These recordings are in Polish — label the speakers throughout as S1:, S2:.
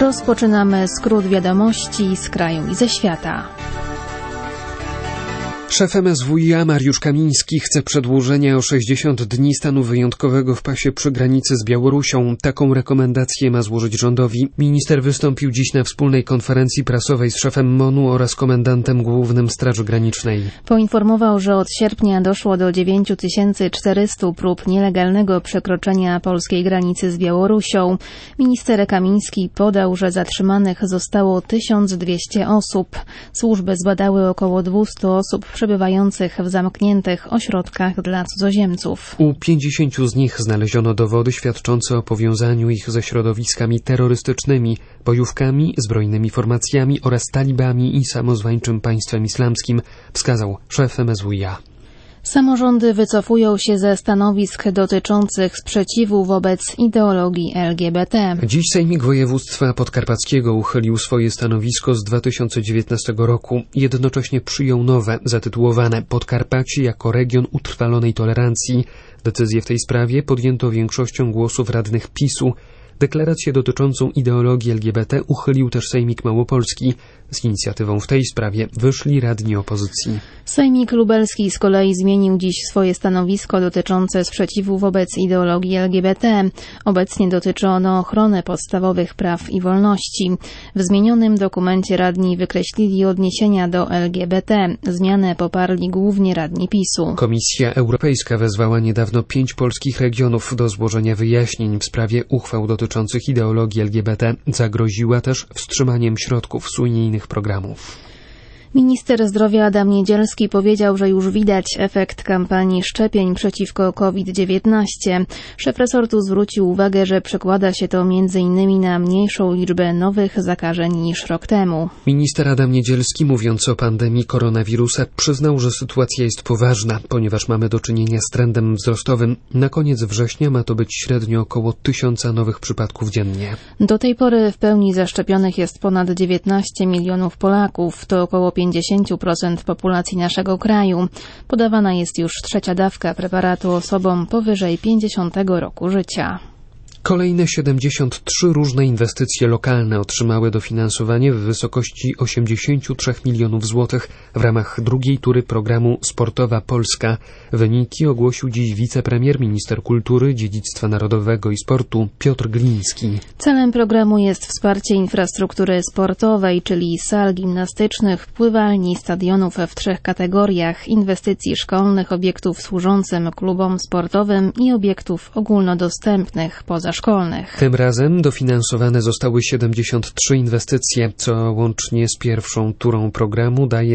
S1: Rozpoczynamy skrót wiadomości z kraju i ze świata.
S2: Szef MSWiA Mariusz Kamiński chce przedłużenia o 60 dni stanu wyjątkowego w pasie przy granicy z Białorusią. Taką rekomendację ma złożyć rządowi. Minister wystąpił dziś na wspólnej konferencji prasowej z szefem MON-u oraz komendantem głównym Straży Granicznej.
S1: Poinformował, że od sierpnia doszło do 9400 prób nielegalnego przekroczenia polskiej granicy z Białorusią. Minister Kamiński podał, że zatrzymanych zostało 1200 osób. Służby zbadały około 200 osób przebywających w zamkniętych ośrodkach dla cudzoziemców.
S2: U 50 z nich znaleziono dowody świadczące o powiązaniu ich ze środowiskami terrorystycznymi, bojówkami, zbrojnymi formacjami oraz talibami i samozwańczym państwem islamskim, wskazał szef MSWiA.
S1: Samorządy wycofują się ze stanowisk dotyczących sprzeciwu wobec ideologii LGBT.
S2: Dziś Sejmik Województwa Podkarpackiego uchylił swoje stanowisko z 2019 roku. Jednocześnie przyjął nowe, zatytułowane Podkarpacie jako region utrwalonej tolerancji. Decyzję w tej sprawie podjęto większością głosów radnych PiS-u. Deklarację dotyczącą ideologii LGBT uchylił też Sejmik Małopolski. Z inicjatywą w tej sprawie wyszli radni opozycji.
S1: Sejmik Lubelski z kolei zmienił dziś swoje stanowisko dotyczące sprzeciwu wobec ideologii LGBT. Obecnie dotyczy ono ochrony podstawowych praw i wolności. W zmienionym dokumencie radni wykreślili odniesienia do LGBT. Zmianę poparli głównie radni PiS-u.
S2: Komisja Europejska wezwała niedawno 5 polskich regionów do złożenia wyjaśnień w sprawie uchwał dotyczących ideologii LGBT. Zagroziła też wstrzymaniem środków z unijnych programów.
S1: Minister zdrowia Adam Niedzielski powiedział, że już widać efekt kampanii szczepień przeciwko COVID-19. Szef resortu zwrócił uwagę, że przekłada się to m.in. na mniejszą liczbę nowych zakażeń niż rok temu.
S2: Minister Adam Niedzielski, mówiąc o pandemii koronawirusa, przyznał, że sytuacja jest poważna, ponieważ mamy do czynienia z trendem wzrostowym. Na koniec września ma to być średnio około 1000 nowych przypadków dziennie.
S1: Do tej pory w pełni zaszczepionych jest ponad 19 milionów Polaków. To około 50% populacji naszego kraju. Podawana jest już 3. dawka preparatu osobom powyżej 50 roku życia.
S2: Kolejne 73 różne inwestycje lokalne otrzymały dofinansowanie w wysokości 83 milionów złotych w ramach drugiej tury programu Sportowa Polska. Wyniki ogłosił dziś wicepremier, minister kultury, dziedzictwa narodowego i sportu Piotr Gliński.
S1: Celem programu jest wsparcie infrastruktury sportowej, czyli sal gimnastycznych, pływalni, stadionów w 3 kategoriach, inwestycji szkolnych, obiektów służącym klubom sportowym i obiektów ogólnodostępnych pozaszkolnych.
S2: Tym razem dofinansowane zostały 73 inwestycje, co łącznie z pierwszą turą programu daje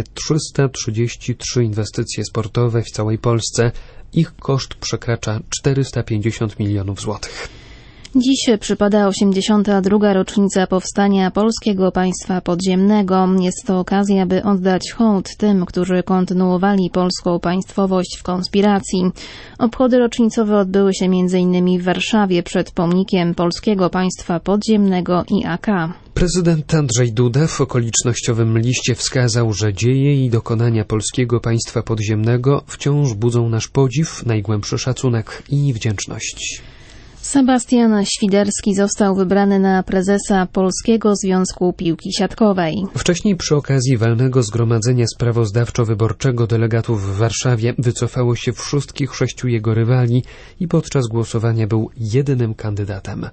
S2: 333 inwestycje sportowe w całej Polsce. Ich koszt przekracza 450 milionów złotych.
S1: Dziś przypada 82. rocznica powstania Polskiego Państwa Podziemnego. Jest to okazja, by oddać hołd tym, którzy kontynuowali polską państwowość w konspiracji. Obchody rocznicowe odbyły się m.in. w Warszawie przed pomnikiem Polskiego Państwa Podziemnego IAK.
S2: Prezydent Andrzej Duda w okolicznościowym liście wskazał, że dzieje i dokonania Polskiego Państwa Podziemnego wciąż budzą nasz podziw, najgłębszy szacunek i wdzięczność.
S1: Sebastian Świderski został wybrany na prezesa Polskiego Związku Piłki Siatkowej.
S2: Wcześniej przy okazji walnego zgromadzenia sprawozdawczo-wyborczego delegatów w Warszawie wycofało się wszystkich 6 jego rywali i podczas głosowania był jedynym kandydatem.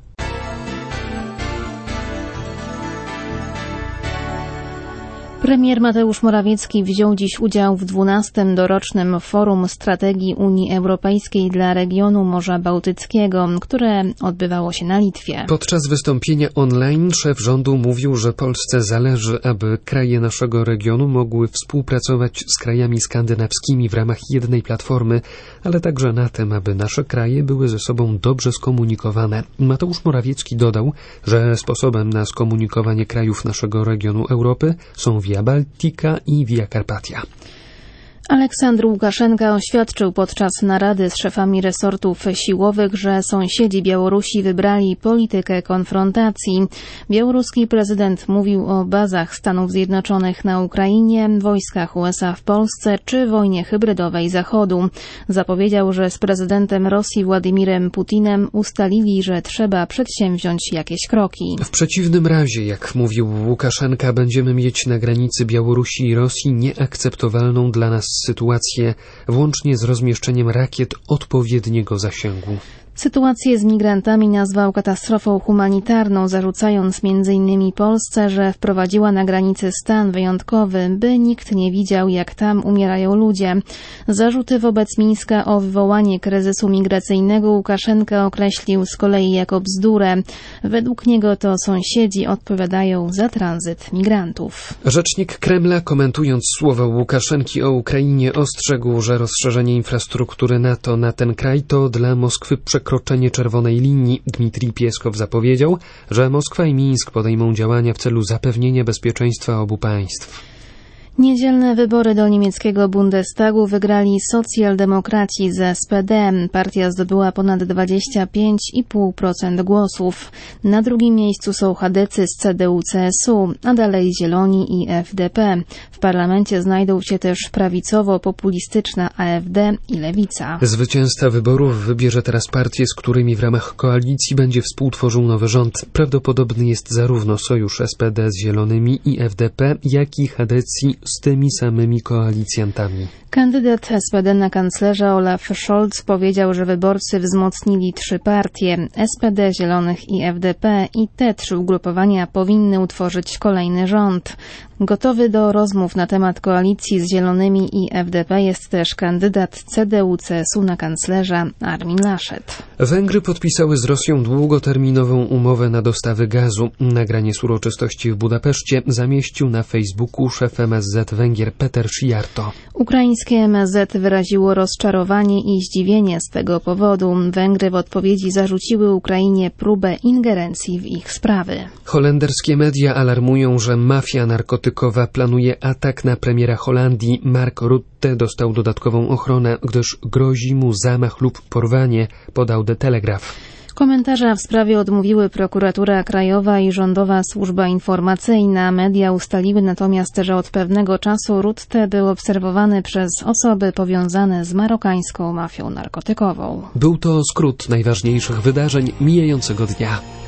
S1: Premier Mateusz Morawiecki wziął dziś udział w 12. dorocznym Forum Strategii Unii Europejskiej dla regionu Morza Bałtyckiego, które odbywało się na Litwie.
S2: Podczas wystąpienia online szef rządu mówił, że Polsce zależy, aby kraje naszego regionu mogły współpracować z krajami skandynawskimi w ramach jednej platformy, ale także na tym, aby nasze kraje były ze sobą dobrze skomunikowane. Mateusz Morawiecki dodał, że sposobem na skomunikowanie krajów naszego regionu Europy są Via Baltica i Via Carpatia.
S1: Aleksandr Łukaszenka oświadczył podczas narady z szefami resortów siłowych, że sąsiedzi Białorusi wybrali politykę konfrontacji. Białoruski prezydent mówił o bazach Stanów Zjednoczonych na Ukrainie, wojskach USA w Polsce czy wojnie hybrydowej Zachodu. Zapowiedział, że z prezydentem Rosji Władimirem Putinem ustalili, że trzeba przedsięwziąć jakieś kroki.
S2: W przeciwnym razie, jak mówił Łukaszenka, będziemy mieć na granicy Białorusi i Rosji nieakceptowalną dla nas sytuację, włącznie z rozmieszczeniem rakiet odpowiedniego zasięgu.
S1: Sytuację z migrantami nazwał katastrofą humanitarną, zarzucając m.in. Polsce, że wprowadziła na granicy stan wyjątkowy, by nikt nie widział, jak tam umierają ludzie. Zarzuty wobec Mińska o wywołanie kryzysu migracyjnego Łukaszenka określił z kolei jako bzdurę. Według niego to sąsiedzi odpowiadają za tranzyt migrantów.
S2: Rzecznik Kremla, komentując słowa Łukaszenki o Ukrainie, ostrzegł, że rozszerzenie infrastruktury NATO na ten kraj to dla Moskwy przekroczenie czerwonej linii. Dmitrij Pieskow zapowiedział, że Moskwa i Mińsk podejmą działania w celu zapewnienia bezpieczeństwa obu państw.
S1: Niedzielne wybory do niemieckiego Bundestagu wygrali socjaldemokraci z SPD. Partia zdobyła ponad 25,5% głosów. Na drugim miejscu są chadecy z CDU-CSU, a dalej Zieloni i FDP. W parlamencie znajdą się też prawicowo-populistyczna AfD i Lewica.
S2: Zwycięzca wyborów wybierze teraz partie, z którymi w ramach koalicji będzie współtworzył nowy rząd. Prawdopodobny jest zarówno sojusz SPD z Zielonymi i FDP, jak i chadecji z tymi samymi koalicjantami.
S1: Kandydat SPD na kanclerza Olaf Scholz powiedział, że wyborcy wzmocnili 3 partie, SPD, Zielonych i FDP, i te 3 ugrupowania powinny utworzyć kolejny rząd. Gotowy do rozmów na temat koalicji z Zielonymi i FDP jest też kandydat CDU-CSU na kanclerza Armin Laschet.
S2: Węgry podpisały z Rosją długoterminową umowę na dostawy gazu. Nagranie z uroczystości w Budapeszcie zamieścił na Facebooku szef MSZ Węgier Péter Szijjártó.
S1: Ukraińskie MSZ wyraziło rozczarowanie i zdziwienie z tego powodu. Węgry w odpowiedzi zarzuciły Ukrainie próbę ingerencji w ich sprawy.
S2: Holenderskie media alarmują, że mafia narkotykowa planuje atak na premiera Holandii. Mark Rutte dostał dodatkową ochronę, gdyż grozi mu zamach lub porwanie, podał The Telegraph.
S1: Komentarza w sprawie odmówiły Prokuratura Krajowa i Rządowa Służba Informacyjna. Media ustaliły natomiast, że od pewnego czasu Rutte był obserwowany przez osoby powiązane z marokańską mafią narkotykową.
S2: Był to skrót najważniejszych wydarzeń mijającego dnia.